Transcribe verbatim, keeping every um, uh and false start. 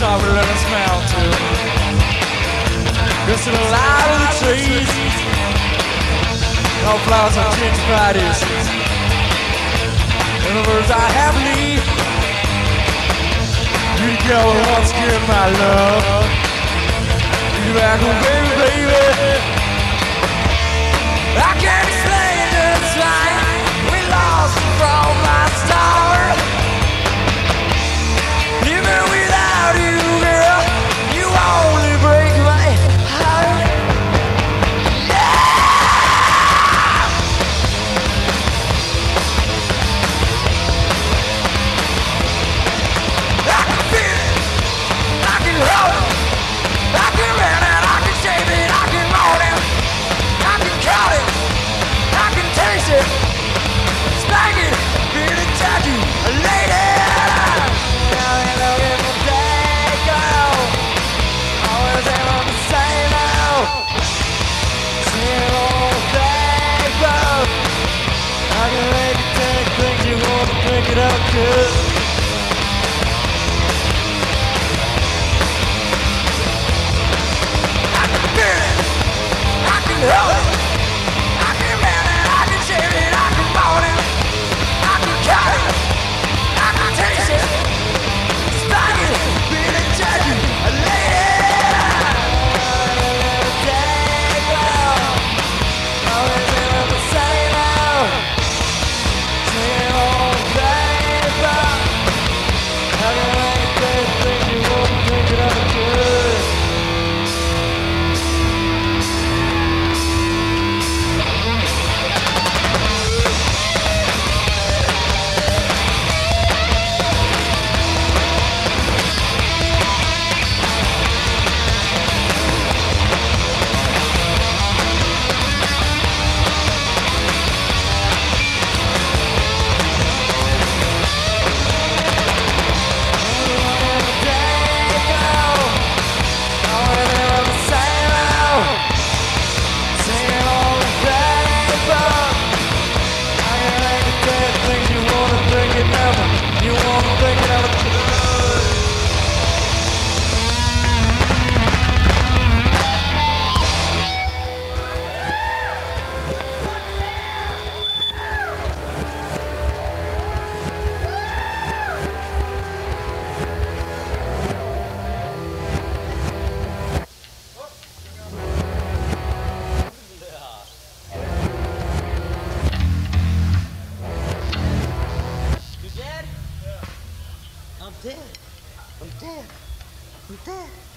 top of this mountain. Listen to the light of the trees. No flowers on change Fridays. In the words I have need. You go once again, my love. You back home, baby, baby. I can't explain the time we lost from my star. Even without you, girl, you only break my heart. Yeah! I can feel it, I can hold it, I can run it, I can shape it, I can mold it, I can cut it, I can taste it, spank it, feel it, touch you, lady. Pick it up good. I can feel it, I can hold it, I can bend it, I can shape it, I can mold it, I can cut it, I can taste it, spank it, feel it, touch it, lay it. Take off, always in the same out. Same old paper. I can make that thing you won't think it up good. You wanna think it out good. I'm dead. I'm dead. I'm dead.